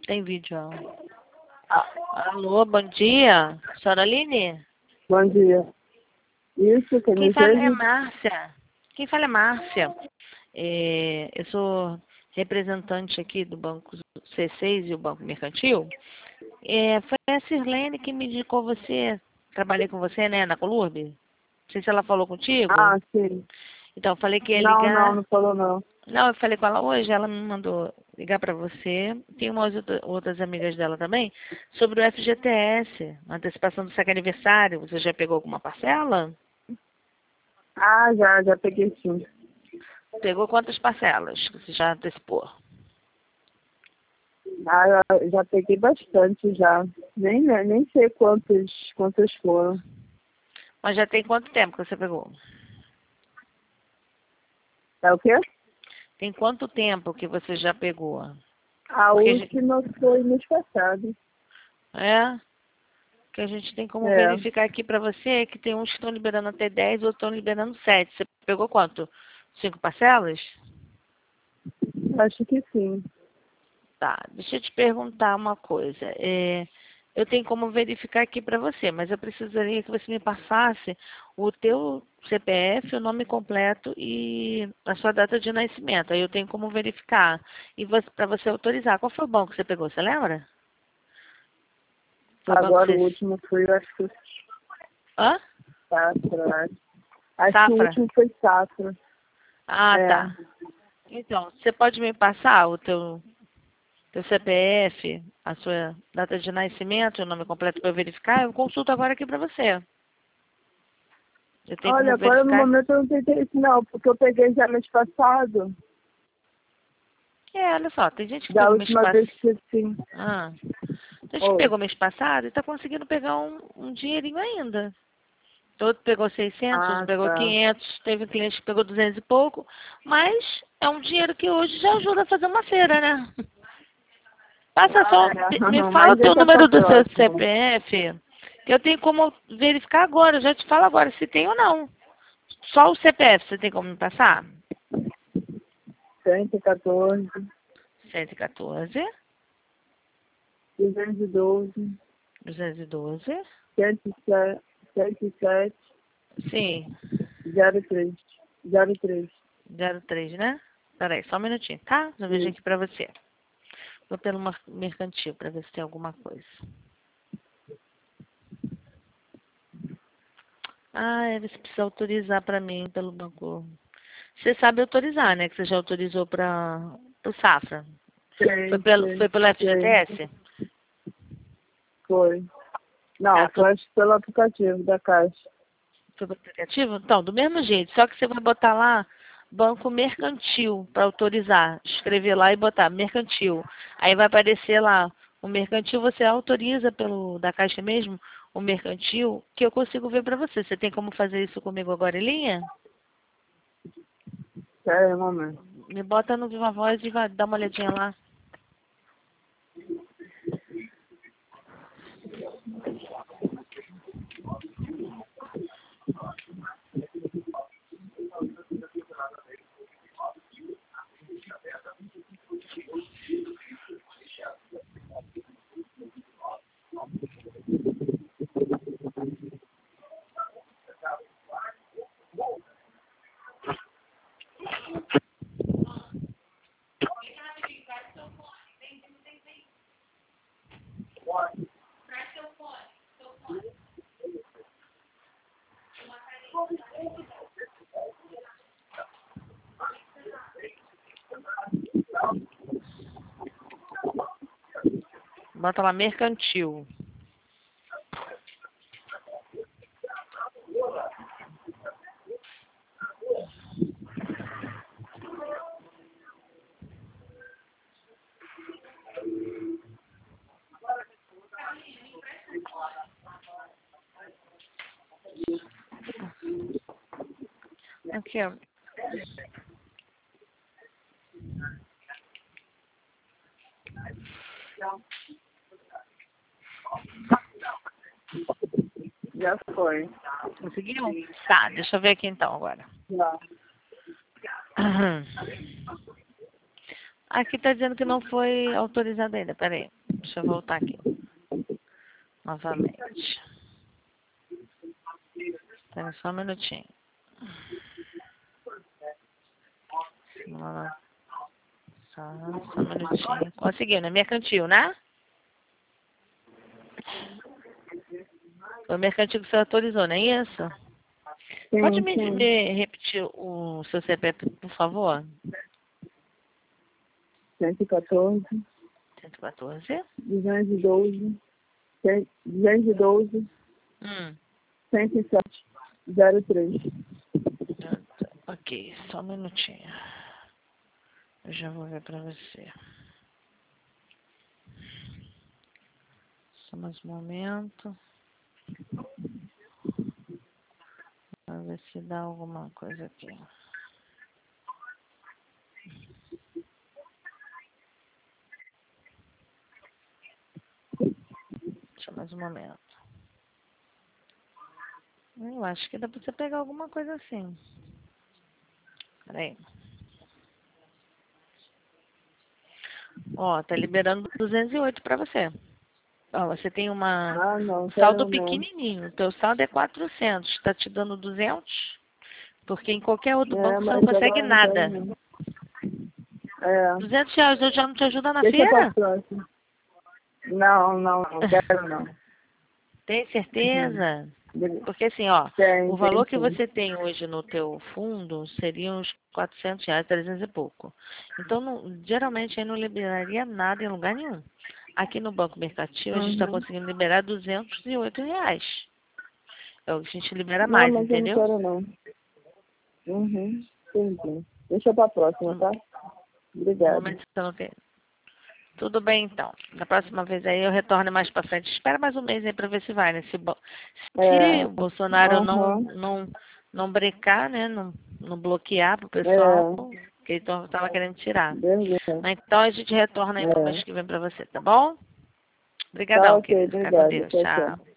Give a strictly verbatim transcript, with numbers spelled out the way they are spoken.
Tem vídeo, ó. Ah, alô, bom dia. Senhora Aline? Bom dia. Isso, quem Quem me fala é seja? Márcia. Quem fala é Márcia. É, eu sou representante aqui do Banco C seis e o Banco Mercantil. É, foi a Sirlene que me indicou você. Trabalhei com você, né, na Colurb. Não sei se ela falou contigo. Ah, sim. Então, eu falei que ia Não, não, ligar. não falou não. Não, eu falei com ela hoje, ela me mandou ligar para você. Tem umas outra- outras amigas dela também, sobre o F G T S, antecipação do seu aniversário. Você já pegou alguma parcela? Ah, já, já peguei sim. Pegou quantas parcelas que você já antecipou? Ah, já, já peguei bastante já. Nem, nem sei quantos, quantos foram. Mas já tem quanto tempo que você pegou? É o quê? Tem quanto tempo que você já pegou? A Porque a gente, última foi mês passado. é, que a gente tem como É, verificar aqui para você que tem uns que estão liberando até dez, outros estão liberando sete. Você pegou quanto? Cinco parcelas? acho que sim. Tá, deixa eu te perguntar uma coisa. É, eu tenho como verificar aqui para você, mas eu precisaria que você me passasse o teu C P F, o nome completo e a sua data de nascimento. Aí eu tenho como verificar. E para você autorizar. Qual foi o banco que você pegou? Você lembra? Foi o banco Agora C... o último foi, acho que Hã? Safra. Acho, acho que o Safra? último foi Safra. Ah, É. tá. Então, você pode me passar o teu, teu C P F, a sua data de nascimento, o nome completo para eu verificar? Eu consulto agora aqui para você. Eu tenho Olha, como agora no verificar? momento eu não tentei isso não, porque eu peguei já mês passado. É, olha só, tem gente que Da pegou mês última passado. vez que sim. Ah, tem gente que Oi. pegou mês passado e está conseguindo pegar um, um dinheirinho ainda. Outro pegou seiscentos, outro Ah, pegou tá. quinhentos, teve cliente que pegou duzentos e pouco, mas é um dinheiro que hoje já ajuda a fazer uma feira, né? Passa Ah, só, é. me fala o Mas teu deixa pra número do seu próxima. C P F, que eu tenho como verificar agora, eu já te falo agora se tem ou não. Só o C P F você tem como me passar? cento e quatorze, cento e quatorze, duzentos e doze, duzentos e doze, cento e sete, sim, zero três. zero três. zero três, né? Peraí, só um minutinho, tá? Já vejo Isso. aqui pra você. Vou pelo mar- mercantil pra ver se tem alguma coisa. Ah, é, você precisa autorizar pra mim pelo banco. Você sabe autorizar, né? Que você já autorizou para o Safra. Foi Sei, pelo, sei, foi pelo sei. F G T S? Foi. Não, Tá, foi foi, acho que pelo aplicativo da Caixa. foi pelo aplicativo? Então, do mesmo jeito, só que você vai botar lá banco mercantil para autorizar. Escrever lá e botar mercantil. Aí vai aparecer lá, o mercantil você autoriza pelo da Caixa mesmo, o mercantil, que eu consigo ver para você. Você tem como fazer isso comigo agora em linha? É, um momento. Me bota no Viva Voz e vai dar uma olhadinha lá. Bota lá mercantil. Aqui, ó. Já foi. Conseguiu? Tá, deixa eu ver aqui então agora. Já. Aqui está dizendo que não foi autorizado ainda. Peraí, deixa eu voltar aqui. Novamente. Espera só um minutinho. Só, só um minutinho. Conseguiu, né? Mercantil, né? Foi o mercantil que você autorizou, não é isso? Sim, Pode me, sim. me repetir o seu C P F, por favor? cento e quatorze, cento e quatorze. duzentos e doze, duzentos e doze, Hum. cento e sete, zero três. Ok, só um minutinho. Eu já vou ver pra você. Só mais um momento. Vamos ver se dá alguma coisa aqui. Só mais um momento. Eu acho que dá pra você pegar alguma coisa assim. Peraí. Ó, tá liberando duzentos e oito pra você. Ó, você tem uma Ah, não, um saldo quero não. pequenininho. O teu saldo é quatrocentos. Tá te dando duzentos? Porque em qualquer outro É, banco você não mas consegue agora não quero nada. não. É, duzentos reais eu já não te ajuda na deixa pra feira? próxima. Não, não, não quero não. Tem Uhum. certeza? Porque assim, ó, Tem, o tem valor que sim. você tem hoje no teu fundo seria uns quatrocentos reais, trezentos e pouco. Então, não, geralmente aí não liberaria nada em lugar nenhum. Aqui no Banco Mercantil a gente está Uhum. conseguindo liberar duzentos e oito reais. É o que a gente libera Não, mais, mas eu não entendeu? quero não. Uhum. Entendi. Deixa pra próxima, No tá? no Obrigada. momento você não tem. Tudo bem, então. Da próxima vez aí eu retorno mais para frente. Espera mais um mês aí para ver se vai, né? Se, bo- se É. o Bolsonaro não, Uhum. não, não brecar, né? Não, não bloquear pro pessoal, É. que ele estava querendo tirar. Beleza. Mas então a gente retorna aí no mês É. que vem para você, tá bom? Tá Obrigadão, ok, querido. Fica com obrigada. Deus. Tchau, tchau. Tchau.